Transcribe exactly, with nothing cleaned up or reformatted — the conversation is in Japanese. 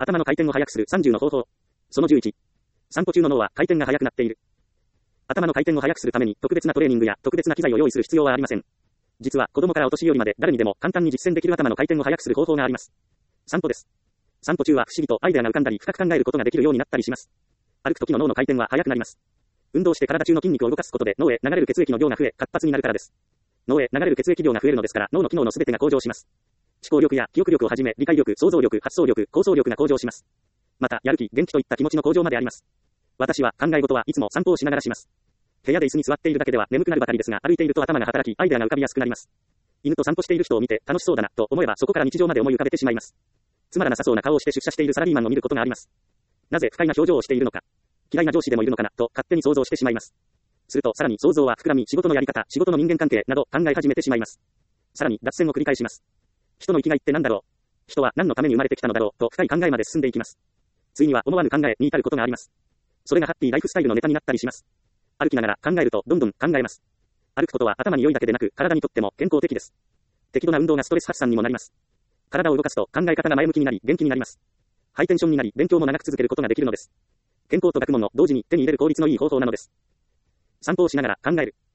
頭の回転を速くするさんじゅうの方法。そのじゅういち。散歩中の脳は回転が速くなっている。頭の回転を速くするために特別なトレーニングや特別な機材を用意する必要はありません。実は子供からお年寄りまで誰にでも簡単に実践できる頭の回転を速くする方法があります。散歩です。散歩中は不思議とアイデアが浮かんだり深く考えることができるようになったりします。歩く時の脳の回転は速くなります。運動して体中の筋肉を動かすことで脳へ流れる血液の量が増え活発になるからです。脳へ流れる血液量が増えるのですから脳の機能のすべてが向上します。思考力や記憶力をはじめ理解力、想像力、発想力、構想力が向上します。またやる気、元気といった気持ちの向上まであります。私は考え事はいつも散歩をしながらします。部屋で椅子に座っているだけでは眠くなるばかりですが歩いていると頭が働きアイデアが浮かびやすくなります。犬と散歩している人を見て楽しそうだなと思えばそこから日常まで思い浮かべてしまいます。つまらなさそうな顔をして出社しているサラリーマンを見ることがあります。なぜ不快な表情をしているのか、嫌いな上司でもいるのかなと勝手に想像してしまいます。するとさらに想像は膨らみ仕事のやり方、仕事の人間関係など考え始めてしまいます。さらに脱線を繰り返します。人の生きがいって何だろう、人は何のために生まれてきたのだろうと深い考えまで進んでいきます。ついには思わぬ考えに至ることがあります。それがハッピーライフスタイルのネタになったりします。歩きながら考えるとどんどん考えます。歩くことは頭に良いだけでなく体にとっても健康的です。適度な運動がストレス発散にもなります。体を動かすと考え方が前向きになり元気になります。ハイテンションになり勉強も長く続けることができるのです。健康と学問を同時に手に入れる効率のいい方法なのです。散歩をしながら考える。